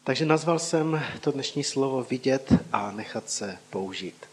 Takže nazval jsem to dnešní slovo vidět a nechat se použít.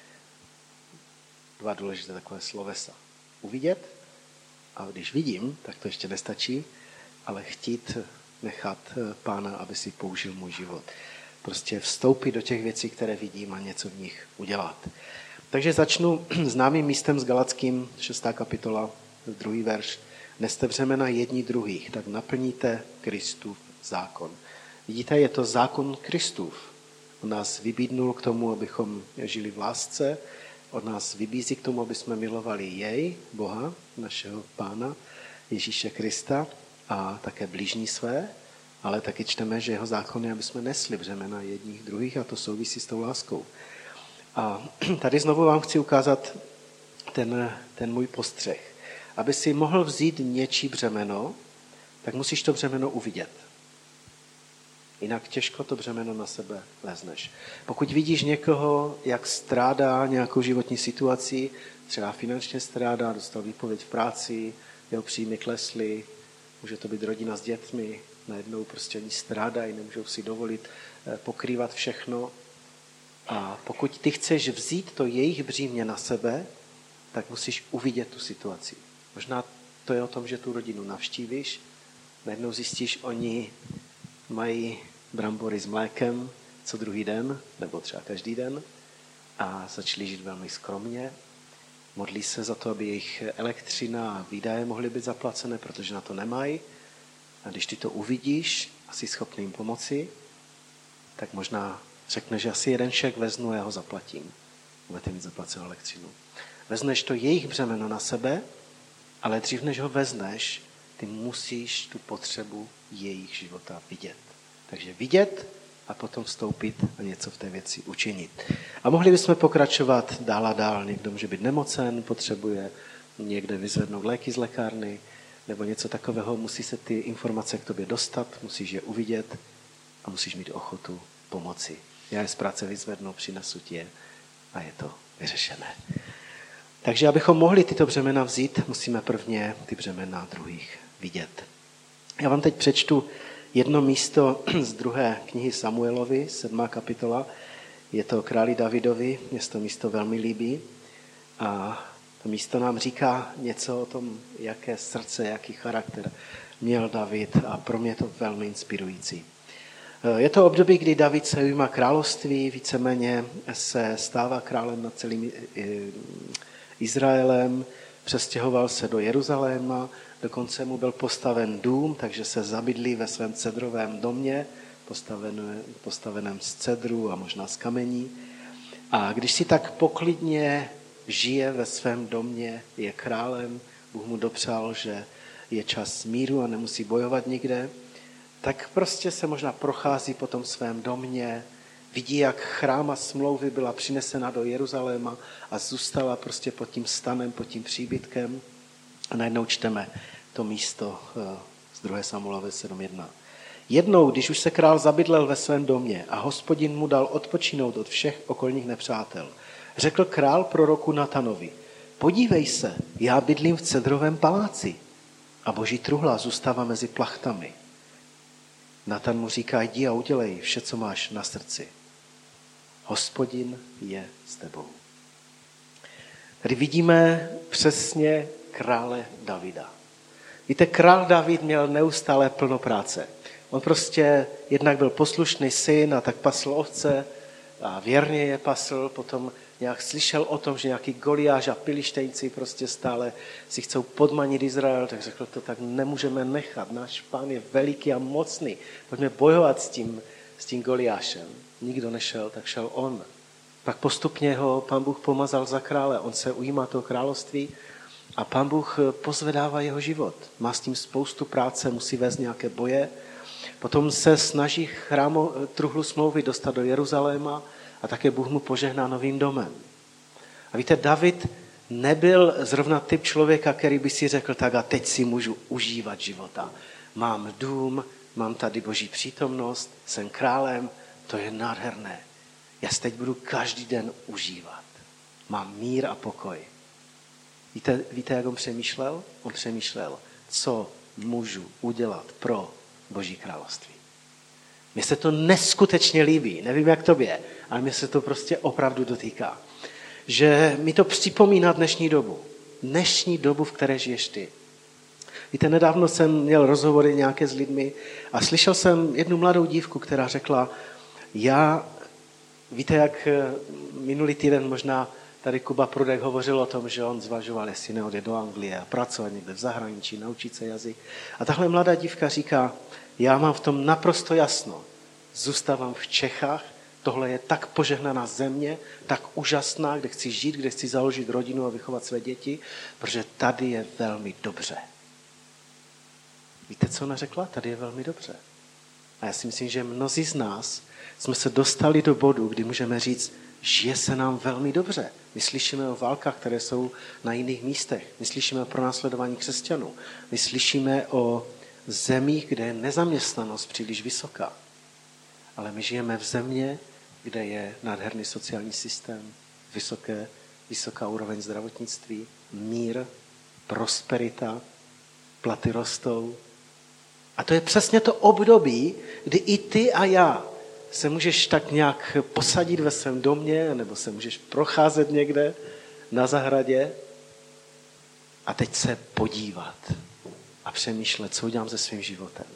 Dva důležité takové slovesa. Uvidět, a když vidím, tak to ještě nestačí, ale chtít nechat Pána, aby si použil můj život. Prostě vstoupit do těch věcí, které vidím a něco v nich udělat. Takže začnu známým místem s Galackým, 6. kapitola, 2. verš. Neste břemena jedni druhých, tak naplníte Kristův zákon. Vidíte, je to zákon Kristův. On nás vybídnul k tomu, abychom žili v lásce, od nás vybízí k tomu, aby jsme milovali jej, Boha, našeho Pána, Ježíše Krista a také blížní své, ale taky čteme, že jeho zákon je, aby jsme nesli břemena jedních druhých a to souvisí s tou láskou. A tady znovu vám chci ukázat ten můj postřeh. Aby si mohl vzít něčí břemeno, tak musíš to břemeno uvidět. Jinak těžko to břemeno na sebe lezneš. Pokud vidíš někoho, jak strádá nějakou životní situaci, třeba finančně strádá, dostal výpověď v práci, jeho příjmy klesly, může to být rodina s dětmi, najednou prostě oni strádají, nemůžou si dovolit pokrývat všechno. A pokud ty chceš vzít to jejich břímě na sebe, tak musíš uvidět tu situaci. Možná to je o tom, že tu rodinu navštívíš, najednou zjistíš, oni mají brambory s mlékem co druhý den, nebo třeba každý den a začali žít velmi skromně. Modlí se za to, aby jejich elektřina a výdaje mohly být zaplacené, protože na to nemají. A když ty to uvidíš a jsi schopný jim pomoci, tak možná řekneš, že asi jeden šek veznu a já ho zaplatím. Budete mít zaplacenou elektřinu. Vezneš to jejich břemeno na sebe, ale dřív než ho vezneš, ty musíš tu potřebu jejich života vidět. Takže vidět a potom vstoupit a něco v té věci učinit. A mohli bychom pokračovat dál a dál. Někdo může být nemocen, potřebuje někde vyzvednout léky z lékárny nebo něco takového. Musí se ty informace k tobě dostat, musíš je uvidět a musíš mít ochotu pomoci. Já je z práce vyzvednu, přinesu ti je a je to vyřešené. Takže abychom mohli tyto břemena vzít, musíme prvně ty břemena druhých vidět. Já vám teď přečtu jedno místo z 2. knihy Samuelovi, 7. kapitola. Je to králi Davidovi, mě se to místo velmi líbí. A to místo nám říká něco o tom, jaké srdce, jaký charakter měl David a pro mě je to velmi inspirující. Je to období, kdy David se ujímá království, víceméně se stává králem nad celým Izraelem, přestěhoval se do Jeruzaléma, dokonce mu byl postaven dům, takže se zabydlí ve svém cedrovém domě, postaveném z cedru a možná z kamení. A když si tak poklidně žije ve svém domě, je králem, Bůh mu dopřál, že je čas míru a nemusí bojovat nikde, tak prostě se možná prochází po tom svém domě, vidí, jak chráma smlouvy byla přinesena do Jeruzaléma a zůstala prostě pod tím stanem, pod tím příbytkem. A najednou čteme to místo z 2. Samuelove 7.1. Jednou, když už se král zabydlel ve svém domě a Hospodin mu dal odpočinout od všech okolních nepřátel, řekl král proroku Natanovi, podívej se, já bydlím v cedrovém paláci a boží truhla zůstává mezi plachtami. Natan mu říká, jdi a udělej vše, co máš na srdci. Hospodin je s tebou. Tady vidíme přesně krále Davida. Víte, král David měl neustále plno práce. On prostě jednak byl poslušný syn a tak pasl ovce a věrně je pasl, potom nějak slyšel o tom, že nějaký Goliáš a Pilištejci prostě stále si chcou podmanit Izrael, tak řekl, to tak nemůžeme nechat. Náš pán je veliký a mocný. Pojďme bojovat s tím Goliášem. Nikdo nešel, tak šel on. Pak postupně ho pán Bůh pomazal za krále. On se ujímá toho království a pán Bůh pozvedává jeho život. Má s tím spoustu práce, musí vést nějaké boje. Potom se snaží truhlu smlouvy dostat do Jeruzaléma a také Bůh mu požehná novým domem. A víte, David nebyl zrovna typ člověka, který by si řekl, tak a teď si můžu užívat života. Mám dům, mám tady boží přítomnost, jsem králem, to je nádherné. Já se teď budu každý den užívat. Mám mír a pokoj. Víte, jak on přemýšlel? On přemýšlel, co můžu udělat pro Boží království. Mně se to neskutečně líbí, nevím jak tobě, ale mně se to prostě opravdu dotýká. Že mi to připomíná dnešní dobu, v které žiješ ty. Víte, nedávno jsem měl rozhovory nějaké s lidmi a slyšel jsem jednu mladou dívku, která řekla, víte, jak minulý týden možná tady Kuba Prudek hovořil o tom, že on zvažoval, jestli neodjet do Anglie a pracovat někde v zahraničí, naučit se jazyk. A tahle mladá dívka říká, já mám v tom naprosto jasno. Zůstávám v Čechách, tohle je tak požehnaná země, tak úžasná, kde chci žít, kde chci založit rodinu a vychovat své děti, protože tady je velmi dobře. Víte, co ona řekla? Tady je velmi dobře. A já si myslím, že mnozí z nás jsme se dostali do bodu, kdy můžeme říct, žije se nám velmi dobře. My slyšíme o válkách, které jsou na jiných místech. My slyšíme o pronásledování křesťanů. My slyšíme o zemích, kde je nezaměstnanost příliš vysoká. Ale my žijeme v země, kde je nádherný sociální systém, vysoká úroveň zdravotnictví, mír, prosperita, platy rostou. A to je přesně to období, kdy i ty a já se můžeš tak nějak posadit ve svém domě, nebo se můžeš procházet někde na zahradě a teď se podívat a přemýšlet, co udělám se svým životem.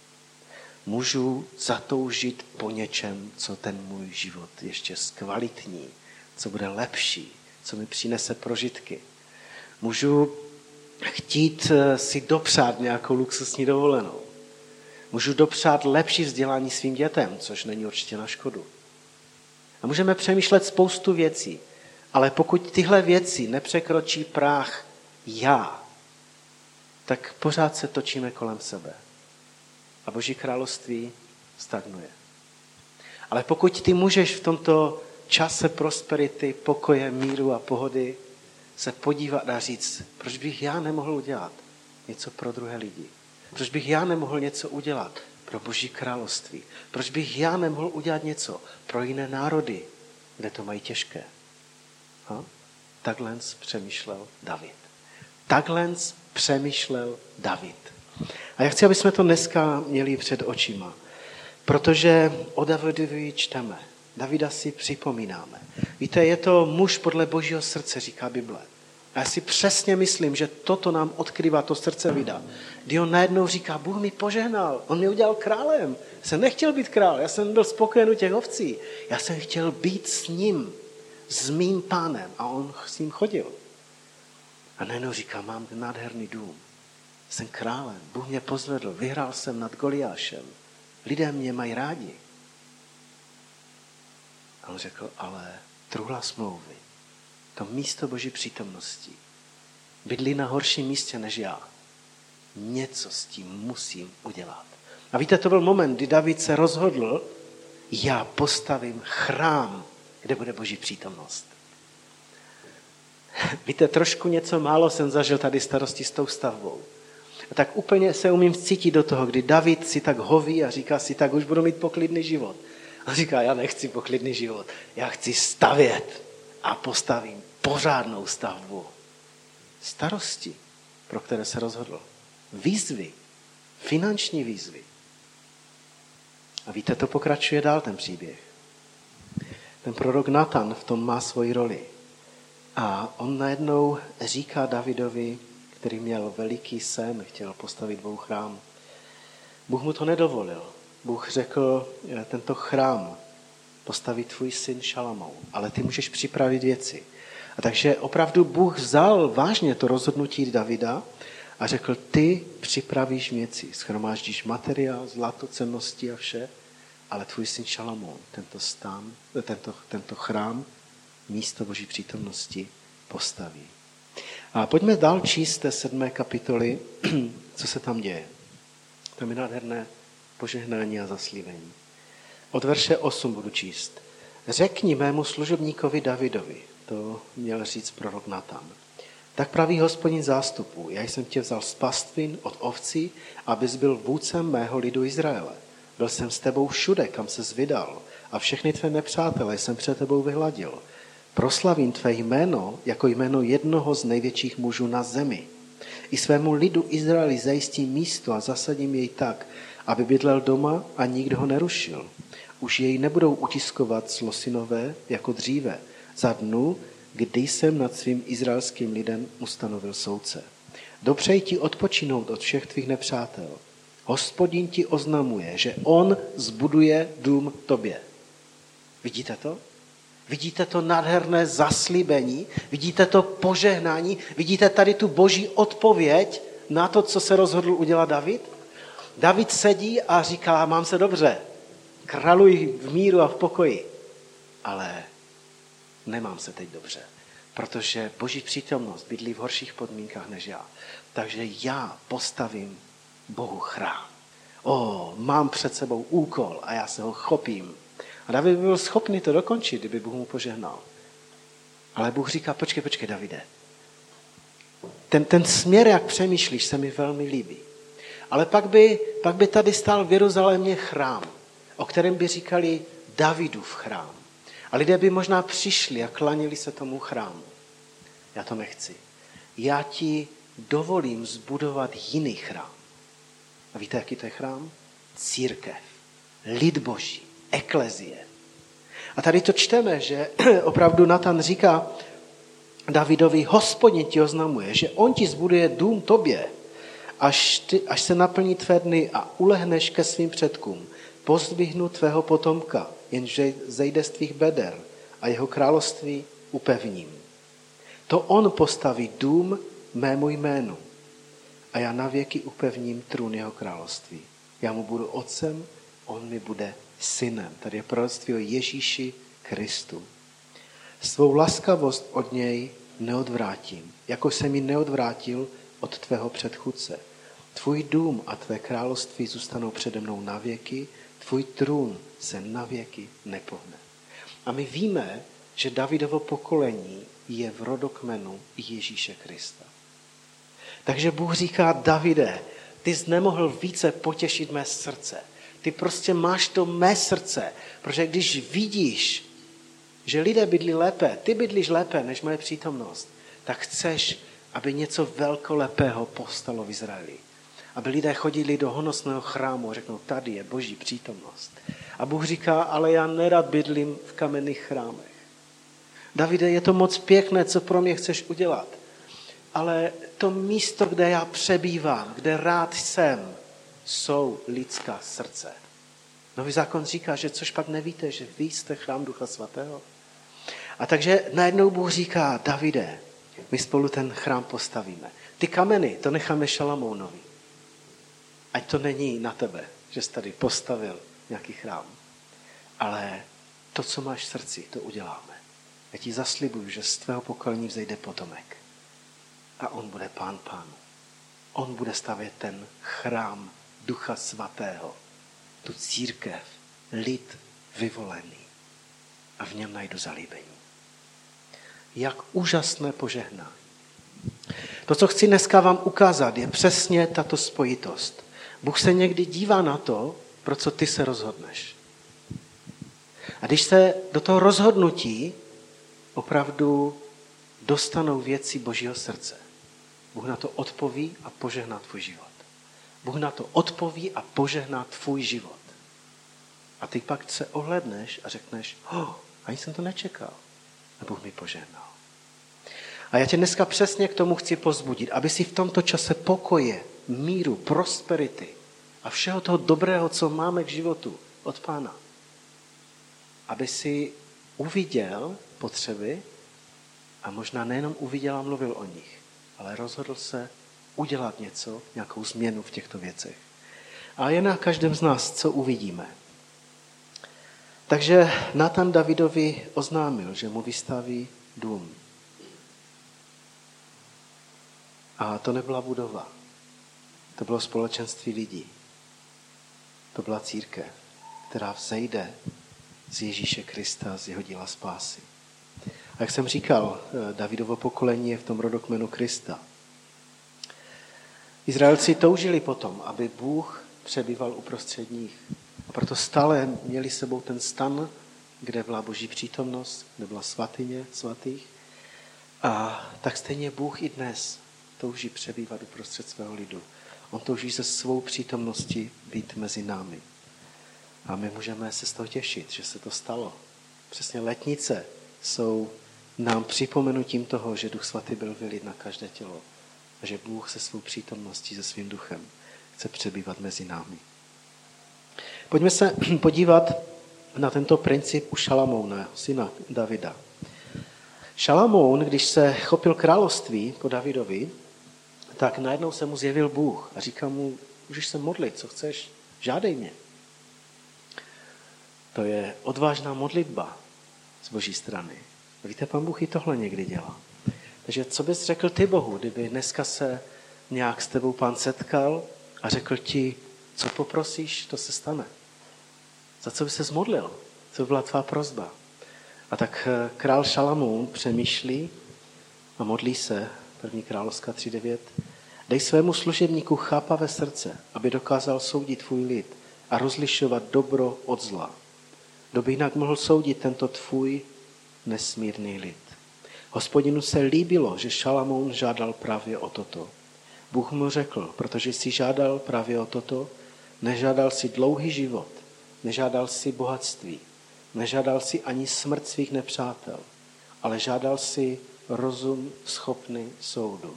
Můžu zatoužit po něčem, co ten můj život ještě zkvalitní, co bude lepší, co mi přinese prožitky. Můžu chtít si dopřát nějakou luxusní dovolenou. Můžu dopřát lepší vzdělání svým dětem, což není určitě na škodu. A můžeme přemýšlet spoustu věcí, ale pokud tyhle věci nepřekročí práh já, tak pořád se točíme kolem sebe. A Boží království stagnuje. Ale pokud ty můžeš v tomto čase prosperity, pokoje, míru a pohody se podívat a říct, proč bych já nemohl udělat něco pro druhé lidi? Proč bych já nemohl něco udělat pro Boží království? Proč bych já nemohl udělat něco pro jiné národy, kde to mají těžké? Takhle přemýšlel David. A já chci, aby jsme to dneska měli před očima, protože o Davidovi čteme. Davida si připomínáme. Víte, je to muž podle Božího srdce, říká Bible. A já si přesně myslím, že toto nám odkrývá to srdce Davida. Kdy on najednou říká, Bůh mi požehnal, on mě udělal králem. Já jsem nechtěl být král, já jsem byl spokojen u těch ovcí. Já jsem chtěl být s ním, s mým pánem. A on s ním chodil. A najednou říká, mám nádherný dům. Jsem králem, Bůh mě pozvedl, vyhrál jsem nad Goliášem. Lidé mě mají rádi. A on řekl, ale truhla smlouvy, to místo Boží přítomnosti, bydlí na horším místě než já. Něco s tím musím udělat. A víte, to byl moment, kdy David se rozhodl, já postavím chrám, kde bude Boží přítomnost. Víte, trošku něco málo jsem zažil tady starosti s tou stavbou. A tak úplně se umím cítit do toho, kdy David si tak hoví a říká si, tak už budu mít poklidný život. A říká, já nechci poklidný život, já chci stavět a postavím pořádnou stavbu. Starosti, pro které se rozhodl. Výzvy, finanční výzvy. A víte, to pokračuje dál ten příběh. Ten prorok Natan v tom má svoji roli. A on najednou říká Davidovi, který měl veliký sen, chtěl postavit 2 chrám. Bůh mu to nedovolil. Bůh řekl, tento chrám postaví tvůj syn Šalamoun, ale ty můžeš připravit věci. A takže opravdu Bůh vzal vážně to rozhodnutí Davida a řekl, ty připravíš věci, shromáždíš materiál, zlato, cennosti a vše, ale tvůj syn Šalamoun tento chrám, místo Boží přítomnosti postaví. A pojďme dál číst té 7. kapitoly, co se tam děje. Tam je nádherné požehnání a zaslíbení. Od verše 8 budu číst. Řekni mému služebníkovi Davidovi, to měl říct prorok Natan. Tak praví Hospodin zástupů, já jsem tě vzal z pastvin od ovcí, abys byl vůdcem mého lidu Izraele. Byl jsem s tebou všude, kam ses vydal, a všechny tvé nepřátele jsem před tebou vyhladil. Proslavím tvé jméno jako jméno jednoho z největších mužů na zemi. I svému lidu Izraeli zajistím místo a zasadím jej tak, aby bydlel doma a nikdo ho nerušil. Už jej nebudou utiskovat zlosinové jako dříve, za dnu, kdy jsem nad svým izraelským lidem ustanovil soudce. Dopřeji ti odpočinout od všech tvých nepřátel. Hospodin ti oznamuje, že on zbuduje dům tobě. Vidíte to? Vidíte to nádherné zaslíbení? Vidíte to požehnání? Vidíte tady tu boží odpověď na to, co se rozhodl udělat David? David sedí a říká, mám se dobře, králuj v míru a v pokoji, ale nemám se teď dobře, protože boží přítomnost bydlí v horších podmínkách než já. Takže já postavím Bohu chrám. Mám před sebou úkol a já se ho chopím. A David by byl schopný to dokončit, kdyby Bůh mu požehnal. Ale Bůh říká, počkej, Davide. Ten směr, jak přemýšlíš, se mi velmi líbí. Ale pak by tady stál v Jeruzalémě chrám, o kterém by říkali Davidův chrám. A lidé by možná přišli a klanili se tomu chrámu. Já to nechci. Já ti dovolím zbudovat jiný chrám. A víte, jaký to je chrám? Církev, lid boží, eklezie. A tady to čteme, že opravdu Natan říká Davidovi, Hospodin ti oznamuje, že on ti zbuduje dům tobě, až se naplní tvé dny a ulehneš ke svým předkům, pozdvihnu tvého potomka, jenž zejde z tvých beder a jeho království upevním. To on postaví dům mému jménu a já navěky upevním trůn jeho království. Já mu budu otcem, on mi bude synem. Tady je proroctví o Ježíši Kristu. Svou laskavost od něj neodvrátím, jako jsem ji neodvrátil od tvého předchůdce. Tvůj dům a tvé království zůstanou přede mnou navěky, tvůj trůn se navěky nepohne. A my víme, že Davidovo pokolení je v rodokmenu Ježíše Krista. Takže Bůh říká, Davide, ty jsi nemohl více potěšit mé srdce. Ty prostě máš to mé srdce, protože když vidíš, že lidé bydlí lépe, ty bydlíš lépe než moje přítomnost, tak chceš, aby něco velkolepého povstalo v Izraeli. Aby lidé chodili do honosného chrámu a řeknou, tady je boží přítomnost. A Bůh říká, ale já nerad bydlím v kamenných chrámech. Davide, je to moc pěkné, co pro mě chceš udělat. Ale to místo, kde já přebývám, kde rád jsem, jsou lidská srdce. Nový zákon říká, že což pak nevíte, že vy jste chrám Ducha Svatého. A takže najednou Bůh říká, Davide, my spolu ten chrám postavíme. Ty kameny, to necháme Šalamounovi. Ať to není na tebe, že jsi tady postavil nějaký chrám. Ale to, co máš v srdci, to uděláme. Já ti zaslibuju, že z tvého pokolení vzejde potomek. A on bude pán pánů. On bude stavět ten chrám Ducha Svatého. Tu církev, lid vyvolený. A v něm najdu zalíbení. Jak úžasné požehnání. To, co chci dneska vám ukázat, je přesně tato spojitost. Bůh se někdy dívá na to, pro co ty se rozhodneš. A když se do toho rozhodnutí opravdu dostanou věci Božího srdce, Bůh na to odpoví a požehná tvůj život. Bůh na to odpoví a požehná tvůj život. A ty pak se ohledneš a řekneš, ani jsem to nečekal. A Bůh mi požehnal. A já tě dneska přesně k tomu chci povzbudit, aby si v tomto čase pokoje, míru, prosperity a všeho toho dobrého, co máme k životu od Pána, aby si uviděl potřeby a možná nejenom uviděl a mluvil o nich, ale rozhodl se udělat něco, nějakou změnu v těchto věcech. A je na každém z nás, co uvidíme. Takže Natan Davidovi oznámil, že mu vystaví dům. A to nebyla budova. To bylo společenství lidí. To byla církev, která vzejde z Ježíše Krista, z jeho díla spásy. A jak jsem říkal, Davidovo pokolení je v tom rodokmenu Krista. Izraelci toužili potom, aby Bůh přebýval uprostřed nich. A proto stále měli sebou ten stan, kde byla Boží přítomnost, kde byla svatyně svatých. A tak stejně Bůh i dnes touží přebývat uprostřed svého lidu. On touží se svou přítomností být mezi námi. A my můžeme se z toho těšit, že se to stalo. Přesně letnice jsou nám připomenutím toho, že Duch Svatý byl vylit na každé tělo a že Bůh se svou přítomností, se svým duchem chce přebývat mezi námi. Pojďme se podívat na tento princip u Šalamouna, syna Davida. Šalamoun, když se chopil království po Davidovi, tak najednou se mu zjevil Bůh a říká mu, můžeš se modlit, co chceš, žádej mě. To je odvážná modlitba z Boží strany. Víte, Pán Bůh i tohle někdy dělá. Takže co bys řekl ty Bohu, kdyby dneska se nějak s tebou Pán setkal a řekl ti, co poprosíš, to se stane. Za co by ses modlil? Co by byla tvá prosba? A tak král Šalamoun přemýšlí a modlí se, 1. královská 3:9. Dej svému služebníku chápavé srdce, aby dokázal soudit tvůj lid a rozlišovat dobro od zla. Kdo by jinak mohl soudit tento tvůj nesmírný lid? Hospodinu se líbilo, že Šalamoun žádal právě o toto. Bůh mu řekl, protože jsi žádal právě o toto, nežádal si dlouhý život, nežádal si bohatství, nežádal si ani smrt svých nepřátel, ale žádal si rozum schopný soudu.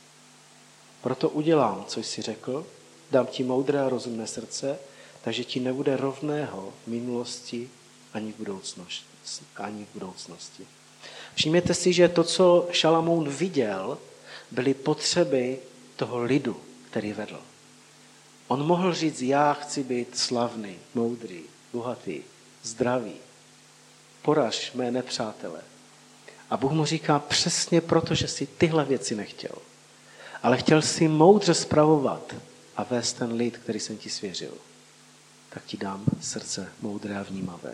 Proto udělám, co jsi řekl, dám ti moudré a rozumné srdce, takže ti nebude rovného v minulosti ani v budoucnosti. Všimněte si, že to, co Šalamoun viděl, byly potřeby toho lidu, který vedl. On mohl říct, já chci být slavný, moudrý, bohatý, zdravý. Poraž mé nepřátele. A Bůh mu říká přesně proto, že si tyhle věci nechtěl. Ale chtěl si moudře spravovat a vést ten lid, který jsem ti svěřil. Tak ti dám srdce moudré a vnímavé.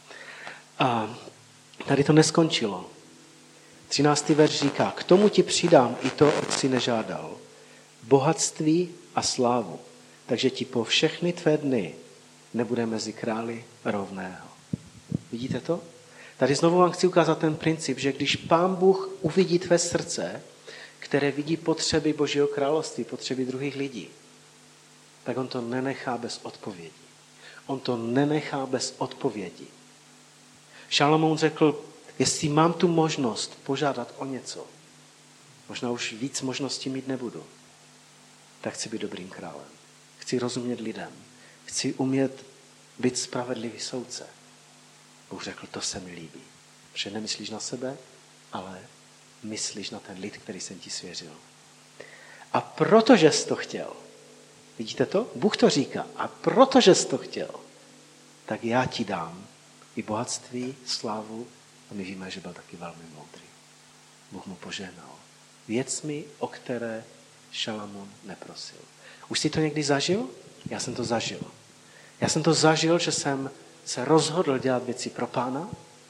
A tady to neskončilo. 13. verš říká, k tomu ti přidám i to, co si nežádal. Bohatství a slávu. Takže ti po všechny tvé dny nebude mezi králi rovného. Vidíte to? Tady znovu vám chci ukázat ten princip, že když Pán Bůh uvidí tvé srdce, které vidí potřeby Božího království, potřeby druhých lidí, tak on to nenechá bez odpovědi. On to nenechá bez odpovědi. Šalamoun řekl, jestli mám tu možnost požádat o něco, možná už víc možností mít nebudu, tak chci být dobrým králem. Chci rozumět lidem. Chci umět být spravedlivý soudce. Bůh řekl, to se mi líbí. Protože nemyslíš na sebe, ale myslíš na ten lid, který jsem ti svěřil. A protože jsi to chtěl, vidíte to? Bůh to říká. A protože jsi to chtěl, tak já ti dám i bohatství, slávu a my víme, že byl taky velmi moudrý. Bůh mu požehnal věcmi, o které Šalamoun neprosil. Už jsi to někdy zažil? Já jsem to zažil. Já jsem to zažil, že jsem se rozhodl dělat věci pro Pána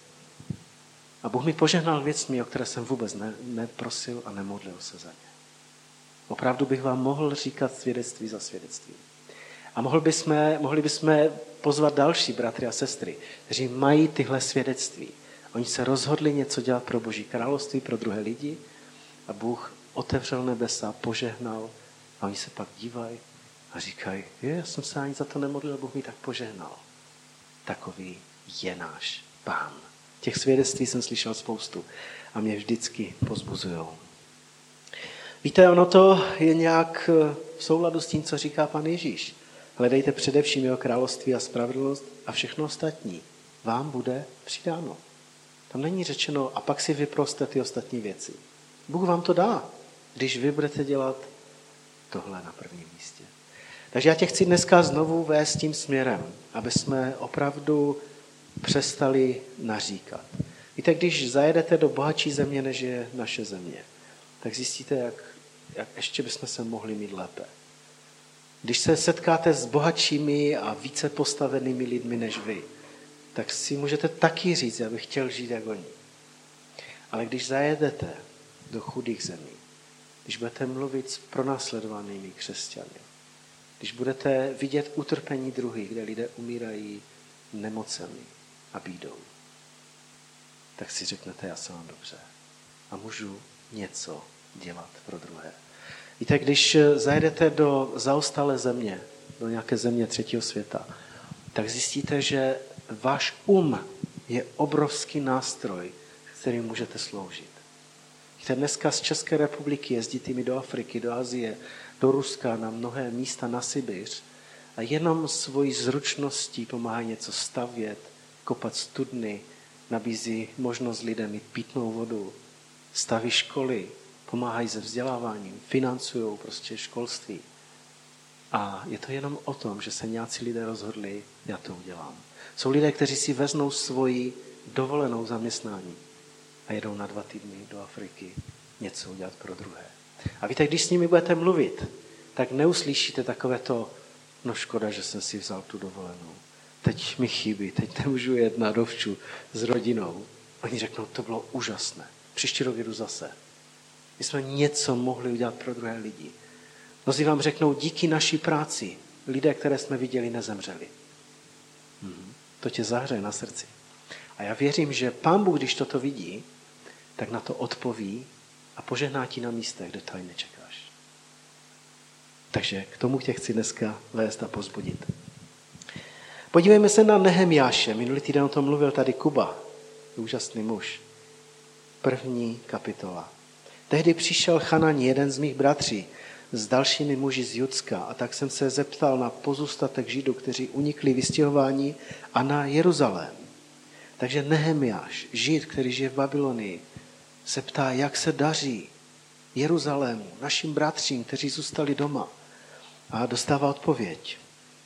a Bůh mi požehnal věcmi, o které jsem vůbec neprosil a nemodlil se za ně. Opravdu bych vám mohl říkat svědectví za svědectví. A mohli bychom pozvat další bratry a sestry, kteří mají tyhle svědectví. Oni se rozhodli něco dělat pro Boží království, pro druhé lidi a Bůh otevřel nebesa, požehnal a oni se pak dívají a říkají, já jsem se ani za to nemodlil, Bůh mi tak požehnal. Takový je náš Pán. Těch svědectví jsem slyšel spoustu a mě vždycky povzbuzujou. Víte, ono to je nějak v souladu s tím, co říká Pan Ježíš. Hledejte především jeho království a spravedlnost a všechno ostatní vám bude přidáno. Tam není řečeno, a pak si vyproste ty ostatní věci. Bůh vám to dá, když vy budete dělat tohle na prvním místě. Takže já tě chci dneska znovu vést tím směrem, aby jsme opravdu přestali naříkat. Víte, když zajedete do bohatší země, než je naše země, tak zjistíte, jak ještě bychom se mohli mít lépe. Když se setkáte s bohatšími a více postavenými lidmi než vy, tak si můžete taky říct, já bych chtěl žít jak oni. Ale když zajedete do chudých zemí, když budete mluvit s pronásledovanými křesťany, když budete vidět utrpení druhých, kde lidé umírají nemocemi a bídou, tak si řeknete, já jsem vám dobře a můžu něco dělat pro druhé. Víte, když zajedete do zaostalé země, do nějaké země třetího světa, tak zjistíte, že váš je obrovský nástroj, kterým můžete sloužit. Víte, dneska z České republiky jezdíte mi do Afriky, do Asie, do Ruska, na mnohé místa na Sibiř a jenom svojí zručností pomáhají něco stavět, kopat studny, nabízí možnost lidem mít pitnou vodu, staví školy, pomáhají se vzděláváním, financují prostě školství. A je to jenom o tom, že se nějací lidé rozhodli, já to udělám. Jsou lidé, kteří si veznou svoji dovolenou zaměstnání a jedou na 2 týdny do Afriky něco udělat pro druhé. A víte, když s nimi budete mluvit, tak neuslyšíte takové to, no škoda, že jsem si vzal tu dovolenou. Teď mi chybí, teď nemůžu jet na dovču s rodinou. Oni řeknou, to bylo úžasné. Příští rok jedu zase. My jsme něco mohli udělat pro druhé lidi. Mnozí vám řeknou, díky naší práci lidé, které jsme viděli, nezemřeli. To tě zahřeje na srdci. A já věřím, že Pán Bůh, když toto vidí, tak na to odpoví a požehná ti na místech, kde tady nečekáš. Takže k tomu tě chci dneska vést a pozbudit. Podívejme se na Nehemiáše. Minulý týden o tom mluvil tady Kuba, úžasný muž. 1. kapitola. Tehdy přišel Chanani, jeden z mých bratří, s dalšími muži z Judska, a tak jsem se zeptal na pozůstatek Židů, kteří unikli vystěhování, a na Jeruzalém. Takže Nehemiáš, Žid, který žije v Babylonii, se ptá, jak se daří Jeruzalému, našim bratřím, kteří zůstali doma. A dostává odpověď.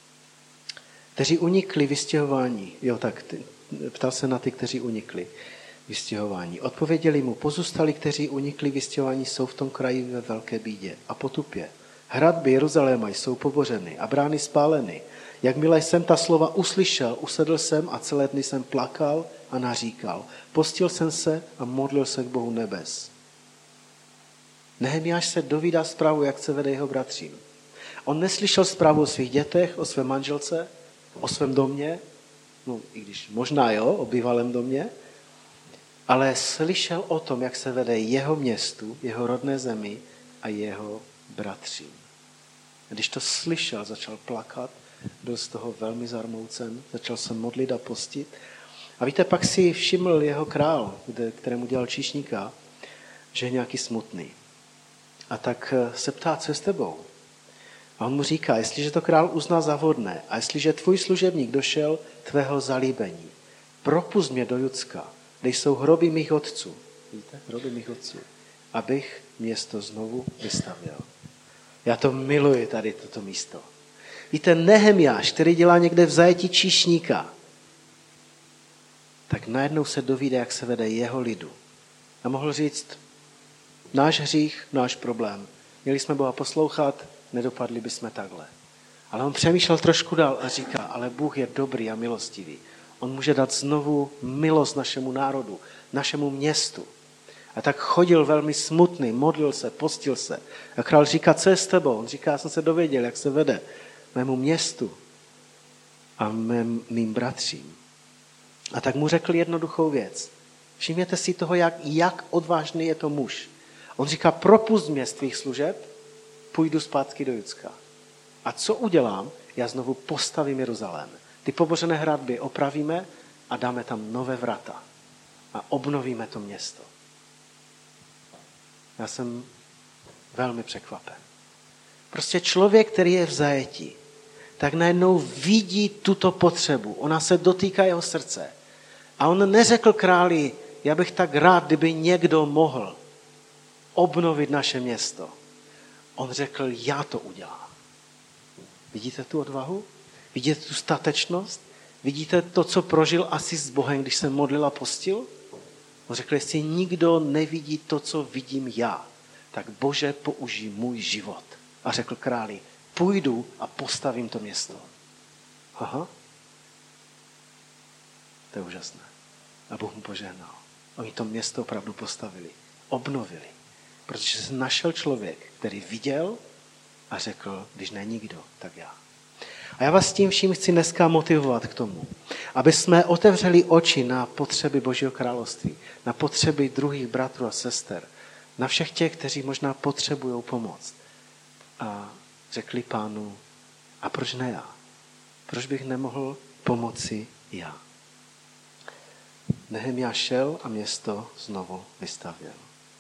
Kteří unikli vystěhování. Ptal se na ty, kteří unikli vystěhování. Odpověděli mu, pozůstali, kteří unikli vystěhování, jsou v tom kraji ve velké bídě a potupě. Hradby Jeruzaléma jsou pobořeny a brány spáleny. Jakmile jsem ta slova uslyšel, usedl jsem a celé dny jsem plakal a naříkal. Postil jsem se a modlil se k Bohu nebes. Nehemiáš se dovídá zprávu, jak se vede jeho bratřím. On neslyšel zprávu o svých dětech, o své manželce, o svém domě, no i když možná o bývalém domě, ale slyšel o tom, jak se vede jeho městu, jeho rodné zemi a jeho bratřím. A když to slyšel, začal plakat, byl z toho velmi zarmoucen, začal se modlit a postit. A víte, pak si všiml jeho král, kterému dělal číšníka, že je nějaký smutný. A tak se ptá, co je s tebou? A on mu říká, jestliže to král uzná za vhodné a jestliže tvůj služebník došel tvého zalíbení, propusť mě do Judska, kde jsou hroby mých otců, víte, hroby mých otců, abych město znovu vystavěl. Já to miluji tady, toto místo. Víte, Nehemiáš, který dělá někde v zajetí číšníka, tak najednou se dovíde, jak se vede jeho lidu. A mohl říct, náš hřích, náš problém. Měli jsme Boha poslouchat, nedopadli bychom takhle. Ale on přemýšlel trošku dál a říká, ale Bůh je dobrý a milostivý. On může dát znovu milost našemu národu, našemu městu. A tak chodil velmi smutný, modlil se, postil se. A král říká, co je s tebou? On říká, já jsem se dověděl, jak se vede mému městu a mým bratřím. A tak mu řekl jednoduchou věc. Všimněte si toho, jak odvážný je to muž. On říká, propusť mě z tvých služeb, půjdu zpátky do Judska. A co udělám? Já znovu postavím Jeruzalém. Ty pobořené hradby opravíme a dáme tam nové vrata. A obnovíme to město. Já jsem velmi překvapen. Prostě člověk, který je v zajetí, tak najednou vidí tuto potřebu. Ona se dotýká jeho srdce. A on neřekl králi, já bych tak rád, kdyby někdo mohl obnovit naše město. On řekl, já to udělám. Vidíte tu odvahu? Vidíte tu statečnost? Vidíte to, co prožil asi s Bohem, když se modlil a postil? On řekl, jestli nikdo nevidí to, co vidím já, tak Bože, použij můj život. A řekl králi, půjdu a postavím to město. Aha. To je úžasné. A Bůh mu požehnal. Oni to město opravdu postavili. Obnovili. Protože se našel člověk, který viděl a řekl, když ne nikdo, tak já. A já vás s tím vším chci dneska motivovat k tomu, aby jsme otevřeli oči na potřeby Božího království, na potřeby druhých bratrů a sester, na všech těch, kteří možná potřebují pomoc. a řekli Pánu, a proč ne já? Proč bych nemohl pomoci já? Nehemia šel a město znovu vystavěl.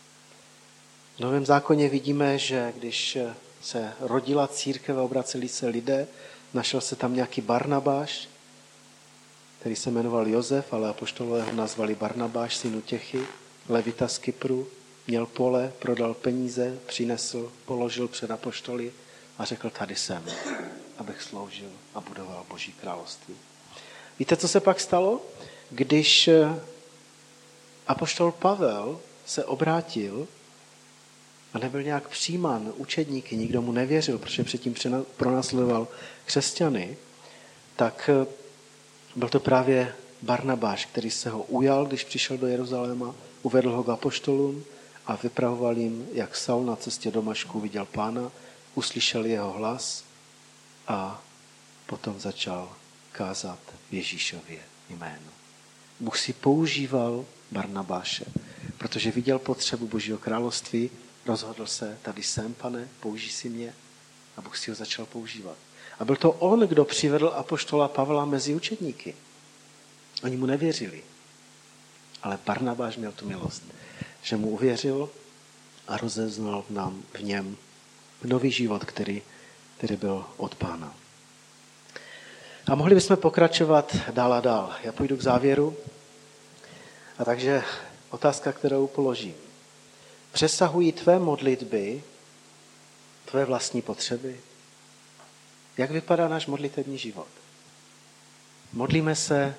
V Novém zákoně vidíme, že když se rodila církev a obraceli se lidé, našel se tam nějaký Barnabáš, který se jmenoval Josef, ale apoštolové ho nazvali Barnabáš, syn Utěchy, levita z Kypru, měl pole, prodal peníze, přinesl, položil před apoštoly a řekl, tady jsem, abych sloužil a budoval Boží království. Víte, co se pak stalo? Když apoštol Pavel se obrátil a nebyl nějak přijímán učedníky, nikdo mu nevěřil, protože předtím pronásledoval křesťany, tak byl to právě Barnabáš, který se ho ujal, když přišel do Jeruzaléma, uvedl ho k apoštolům a vypravoval jim, jak Saul na cestě do Damašku viděl Pána, uslyšel jeho hlas a potom začal kázat Ježíšově jméno. Bůh si používal Barnabáše, protože viděl potřebu Božího království, rozhodl se, tady jsem, Pane, použij si mě, a Bůh si ho začal používat. A byl to on, kdo přivedl apoštola Pavla mezi učedníky. Oni mu nevěřili, ale Barnabáš měl tu milost, že mu uvěřil a rozeznal v něm nový život, který byl od Pána. A mohli bychom pokračovat dál a dál. Já půjdu k závěru. A takže otázka, kterou položím. Přesahují tvé modlitby tvé vlastní potřeby? Jak vypadá náš modlitební život? Modlíme se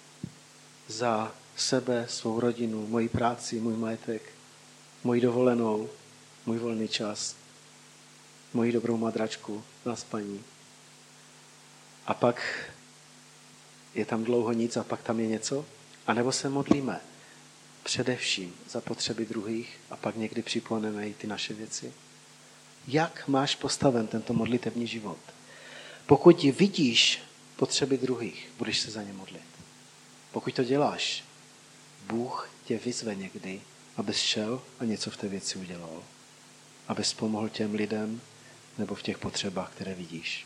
za sebe, svou rodinu, moji práci, můj majetek, moji dovolenou, můj volný čas, moji dobrou madračku na spaní. A pak je tam dlouho nic a pak tam je něco? A nebo se modlíme především za potřeby druhých a pak někdy připomeneme i ty naše věci? Jak máš postaven tento modlitební život? Pokud vidíš potřeby druhých, budeš se za ně modlit. Pokud to děláš, Bůh tě vyzve někdy, abys šel a něco v té věci udělal. Abys pomohl těm lidem nebo v těch potřebách, které vidíš.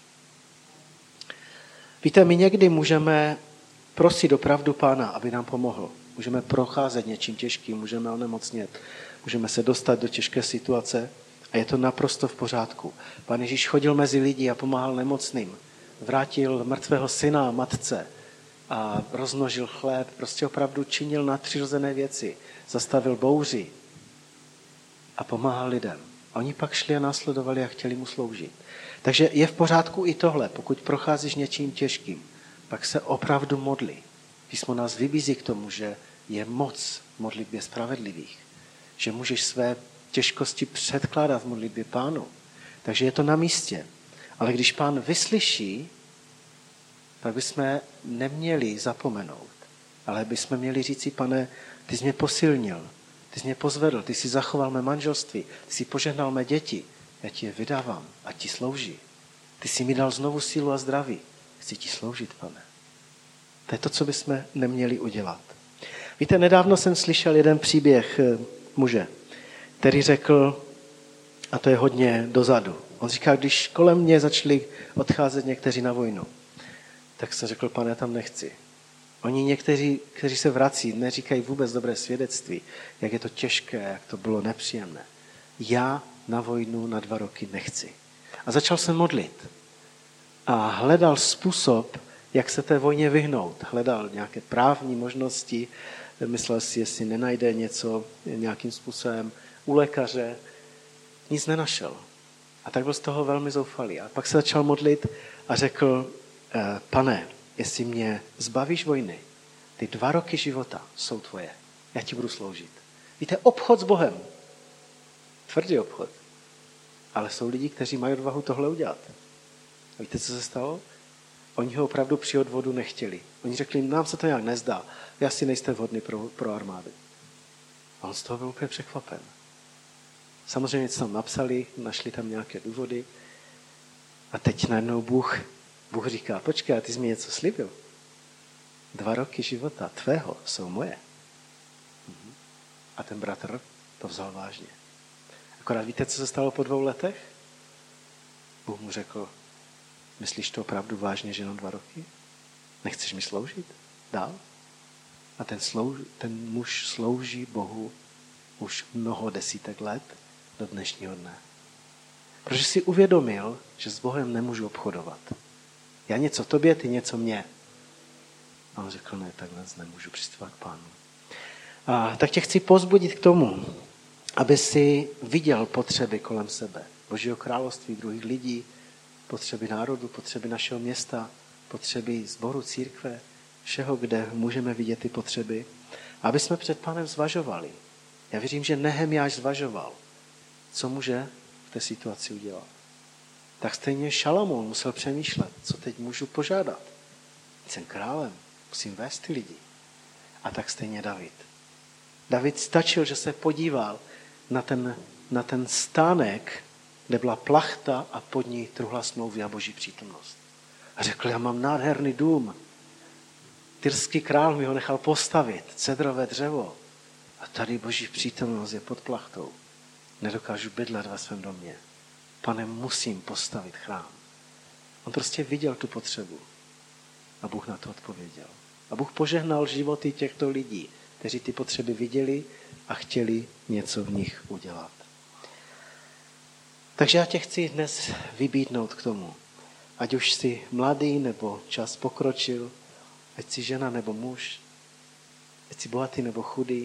Víte, my někdy můžeme prosit opravdu Pána, aby nám pomohl. Můžeme procházet něčím těžkým, můžeme onemocnět, můžeme se dostat do těžké situace a je to naprosto v pořádku. Pán Ježíš chodil mezi lidi a pomáhal nemocným. Vrátil mrtvého syna matce a rozmnožil chléb. Prostě opravdu činil nadpřirozené věci. Zastavil bouři a pomáhal lidem. A oni pak šli a následovali a chtěli mu sloužit. Takže je v pořádku i tohle. Pokud procházíš něčím těžkým, pak se opravdu modli. Písmo nás vybízí k tomu, že je moc v modlitbě spravedlivých. Že můžeš své těžkosti předkládat v modlitbě Pánu. Takže je to na místě. Ale když Pán vyslyší, tak bychom neměli zapomenout. Ale bychom měli říci, Pane, ty jsi mě posilnil, ty jsi mě pozvedl, ty jsi zachoval mé manželství, ty jsi požehnal mé děti, já ti je vydávám a ti slouží. Ty jsi mi dal znovu sílu a zdraví, chci ti sloužit, Pane. To je to, co bychom neměli udělat. Víte, nedávno jsem slyšel jeden příběh muže, který řekl, a to je hodně dozadu, on říká, když kolem mě začali odcházet někteří na vojnu, tak jsem řekl, Pane, tam nechci. Oni někteří, kteří se vrací, neříkají vůbec dobré svědectví, jak je to těžké, jak to bylo nepříjemné. Já na vojnu na 2 roky nechci. A začal se modlit. A hledal způsob, jak se té vojně vyhnout. Hledal nějaké právní možnosti, myslel si, jestli nenajde něco nějakým způsobem u lékaře. Nic nenašel. A tak byl z toho velmi zoufalý. A pak se začal modlit a řekl, Pane, jestli mě zbavíš vojny, ty 2 roky života jsou tvoje. Já ti budu sloužit. Víte, obchod s Bohem. Tvrdý obchod. Ale jsou lidi, kteří mají odvahu tohle udělat. A víte, co se stalo? Oni ho opravdu při odvodu nechtěli. Oni řekli, nám se to nějak nezdá. Vy asi nejste vhodný pro armádu. A on z toho byl úplně překvapen. Samozřejmě něco tam napsali, našli tam nějaké důvody. A teď najednou Bůh říká, počkej, ty jsi mi něco slíbil. 2 roky života tvého jsou moje. A ten bratr to vzal vážně. Akorát víte, co se stalo po 2 letech? Bůh mu řekl, myslíš to opravdu vážně, že jenom 2 roky? Nechceš mi sloužit? Dál? A ten muž slouží Bohu už mnoho desítek let do dnešního dne. Protože si uvědomil, že s Bohem nemůžu obchodovat. Já něco tobě, ty něco mně. A on řekl, ne, takhle nemůžu přistupovat k Pánu. A tak tě chci povzbudit k tomu, aby si viděl potřeby kolem sebe. Božího království, druhých lidí, potřeby národu, potřeby našeho města, potřeby sboru, církve, všeho, kde můžeme vidět ty potřeby. Aby jsme před Pánem zvažovali. Já věřím, že Nehemiáš zvažoval, co může v té situaci udělat. Tak stejně Šalamoun musel přemýšlet, co teď můžu požádat. Jsem králem, musím vést ty lidi. A tak stejně David. David stačil, že se podíval na ten stánek, kde byla plachta a pod ní truhla smlouvy a Boží přítomnost. A řekl, já mám nádherný dům. Tyrský král mi ho nechal postavit, cedrové dřevo. A tady Boží přítomnost je pod plachtou. Nedokážu bydlet ve svém domě. Pane, musím postavit chrám. On prostě viděl tu potřebu. A Bůh na to odpověděl. A Bůh požehnal životy těchto lidí, kteří ty potřeby viděli a chtěli něco v nich udělat. Takže já tě chci dnes vybídnout k tomu. Ať už jsi mladý nebo čas pokročil, ať jsi žena nebo muž, ať jsi bohatý nebo chudý,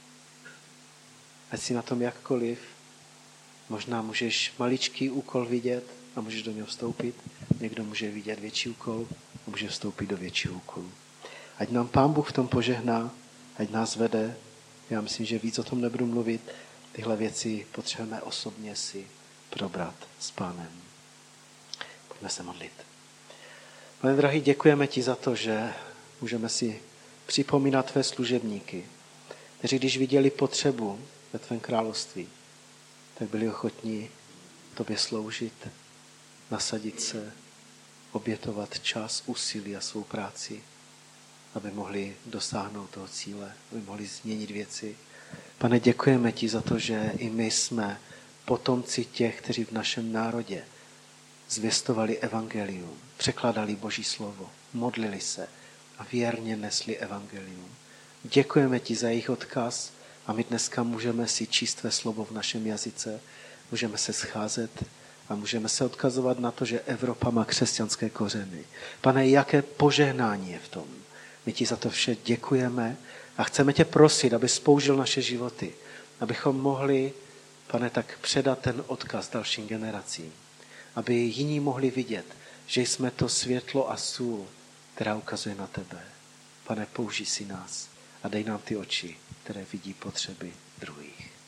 ať jsi na tom jakkoliv, možná můžeš maličký úkol vidět a můžeš do něho vstoupit. Někdo může vidět větší úkol a může vstoupit do většího úkolu. Ať nám Pán Bůh v tom požehná, ať nás vede. Já myslím, že víc o tom nebudu mluvit. Tyhle věci potřebujeme osobně si probrat s Pánem. Pojďme se modlit. Pane drahý, děkujeme ti za to, že můžeme si připomínat tvé služebníky, kteří když viděli potřebu ve tvém království, tak byli ochotní tobě sloužit, nasadit se, obětovat čas, úsilí a svou práci, aby mohli dosáhnout toho cíle, aby mohli změnit věci. Pane, děkujeme ti za to, že i my jsme potomci těch, kteří v našem národě zvěstovali evangelium, překládali Boží slovo, modlili se a věrně nesli evangelium. Děkujeme ti za jejich odkaz a my dneska můžeme si číst tvé slovo v našem jazyce, můžeme se scházet a můžeme se odkazovat na to, že Evropa má křesťanské kořeny. Pane, jaké požehnání je v tom. My ti za to vše děkujeme a chceme tě prosit, aby použil naše životy, abychom mohli, Pane, tak předat ten odkaz dalším generacím, aby jiní mohli vidět, že jsme to světlo a sůl, která ukazuje na tebe. Pane, použij si nás a dej nám ty oči, které vidí potřeby druhých.